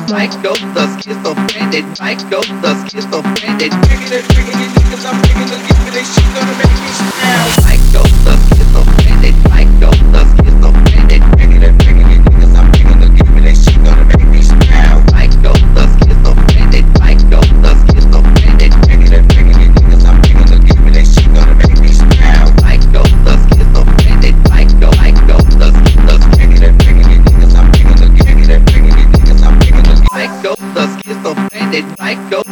Psycho, the schizophrenic. Psycho, the schizophrenic. Bringing it, niggas, I'm bringing the give me they shit gonna make me smile. Psycho, the schizophrenic. Psycho, the schizophrenic. Bringing it, niggas, I'm bringing the give me they shit gonna make me smile. Psycho, the schizophrenic. Psycho, the schizophrenic. Bringing it, niggas, I'm bringing the give me they shit gonna make me smile. Psycho, the schizophrenic. Psycho, the bringing it, niggas, I'm bringing the give me that bringing it, niggas, I'm bringing the psycho, the schizophrenic. Psycho,